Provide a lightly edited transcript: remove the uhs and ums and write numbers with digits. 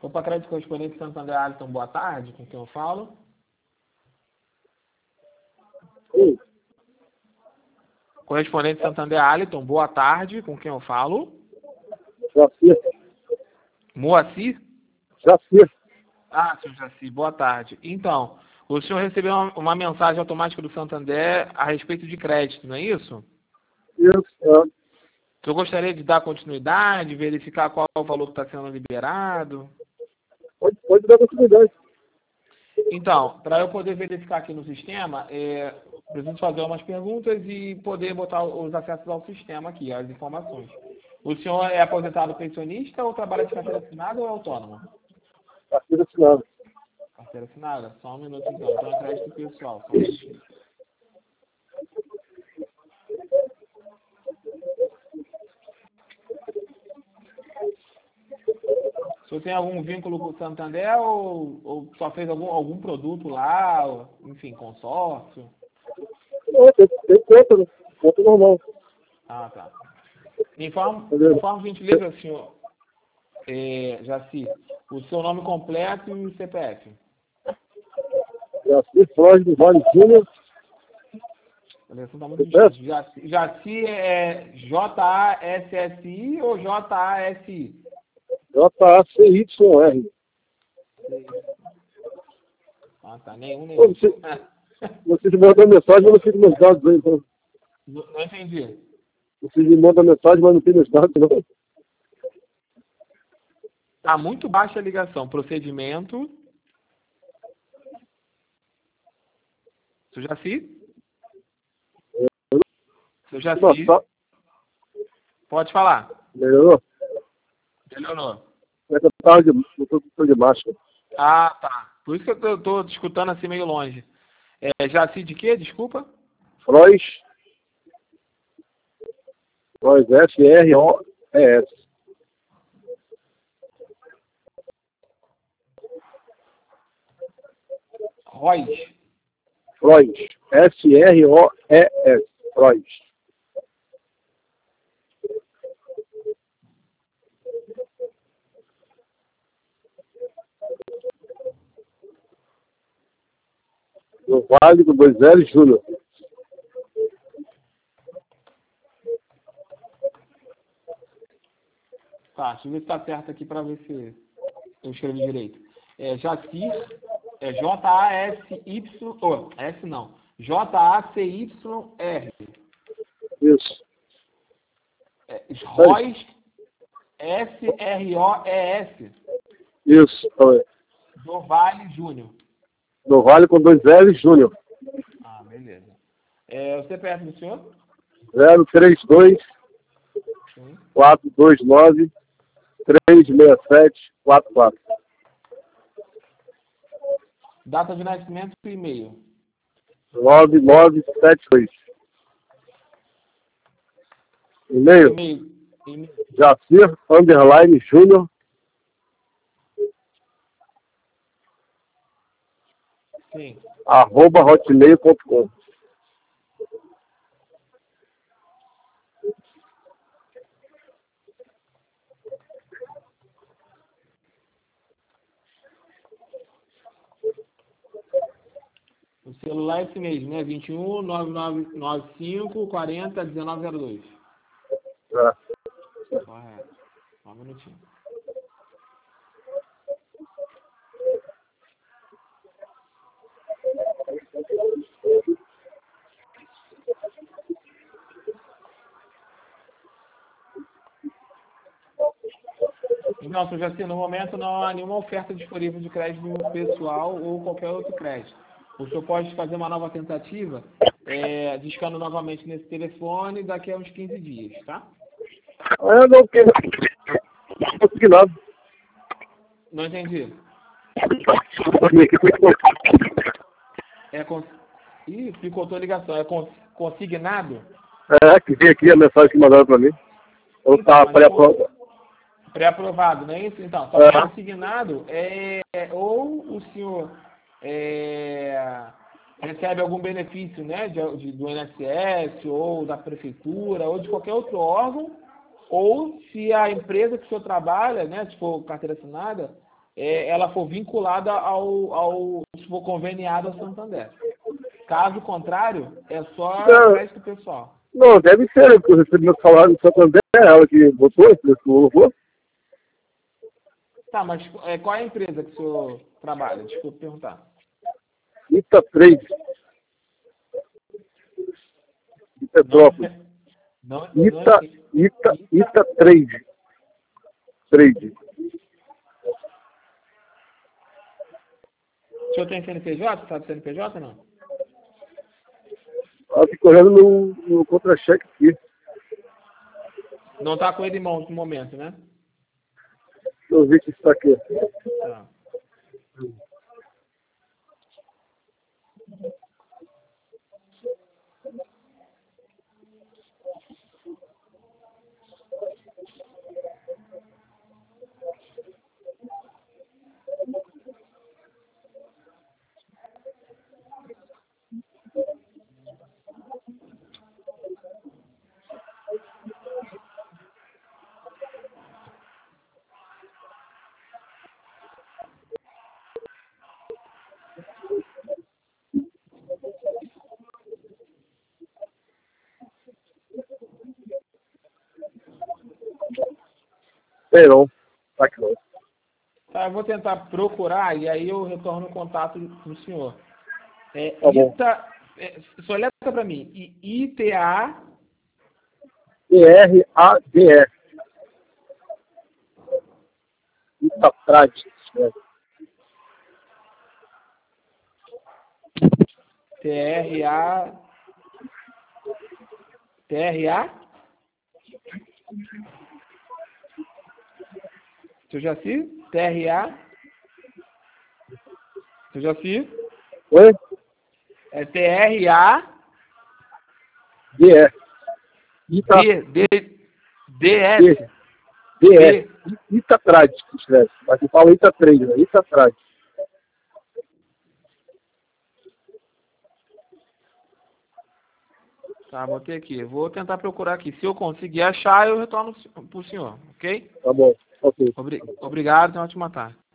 Opa, crédito correspondente Santander Alisson, boa tarde, com quem eu falo? Sim. Correspondente Santander Alisson, boa tarde, com quem eu falo? Jaci. Moacir? Jaci. Ah, senhor Jaci, boa tarde. Então, o senhor recebeu uma mensagem automática do Santander a respeito de crédito, não é isso? Isso. O senhor gostaria de dar continuidade, verificar qual é o valor que está sendo liberado? Pode dar continuidade. Então, para eu poder verificar aqui no sistema, preciso fazer umas perguntas e poder botar os acessos ao sistema aqui, as informações. O senhor é aposentado pensionista ou trabalha de carteira assinada ou é autônomo? Carteira assinada. Carteira assinada? Só um minuto então. Então é crédito pessoal, só um minutinho. O senhor tem algum vínculo com o Santander ou só fez algum produto lá, enfim, consórcio? Não, tem conta, né? Conta normal. Ah, tá. Informe, Entendeu? por gentileza, senhor Jaci, o seu nome completo e o CPF. Jaci Flores do Vale Júnior. A ligação tá muito distante. Jaci é Jassi ou JASI? JACYR. Ah, tá. Nenhum. Você me manda mensagem, mas não fica meus dados aí, então. Não entendi. Você me manda mensagem, mas não tem meus dados, não. Tá muito baixa a ligação. Procedimento. Seu Jaci? Seu Jaci? Pode falar. Melhorou? Melhorou. É que eu tô de máscara. Ah, tá. Por isso que eu tô te escutando assim meio longe. Jaci de quê? Desculpa? Frois. Frois, F-R-O-E-S. Rois. Frois. F-R-O-E-S. Frois. No Vale do 2L Júnior. Tá, deixa eu ver se tá certo aqui para ver se eu escrevi direito. Jacir, J-A-S-Y, S não, J-A-C-Y-R. Isso. Rois, S-R-O-E-S. Isso. Do Vale Júnior. No Vale com 2L Júnior. Ah, beleza. O CPF do senhor? 032 Sim. 429 367 44. Data de nascimento e e-mail. 9972. E-mail E-mail. Jacir _ Júnior Sim. @hotmail.com. O celular é esse mesmo, né? 21 9995 40 1902. É. Correto. Só um minutinho. Não, senhor Jaci, no momento não há nenhuma oferta disponível de crédito pessoal ou qualquer outro crédito. O senhor pode fazer uma nova tentativa, discando novamente nesse telefone daqui a uns 15 dias, tá? Eu não consegui nada. Não entendi. Ih, picotou a ligação. É consignado? Que veio aqui a mensagem que mandaram para mim. Eu estava pré-aprovado, não é isso? Então, só que consignado ou o senhor recebe algum benefício, né, do INSS ou da prefeitura ou de qualquer outro órgão, ou se a empresa que o senhor trabalha, né, tipo carteira assinada, ela for vinculada se for conveniada ao Santander. Caso contrário, é só crédito pessoal. Não, deve ser, porque eu recebi meu salário no Santander, ela que botou, esse louvor. Tá, mas qual é a empresa que o senhor trabalha? Desculpa perguntar. Ita Trade. De Petrópolis. Ita Trade. Trade. O senhor tem CNPJ? Sabe CNPJ ou não? Ela fica correndo no contra-cheque aqui. Não está com ele em mãos no momento, né? Deixa eu ver que está aqui. Tá. Sei não. Tá aqui não. Tá, eu vou tentar procurar e aí eu retorno o contato do senhor. Tá bom. Só letra para mim. ITA... TRADE. Ita Trade. TRA... Seu Jaci? TRA? Seu Jaci? Oi? É TRA... DE. Ita DS. DE. Ita Trade, que escreve. Mas eu falo Ita Trade, né? Ita Trade. Tá, botei aqui. Vou tentar procurar aqui. Se eu conseguir achar, eu retorno pro senhor, ok? Tá bom. Ok. Obrigado, tenha uma ótima tarde.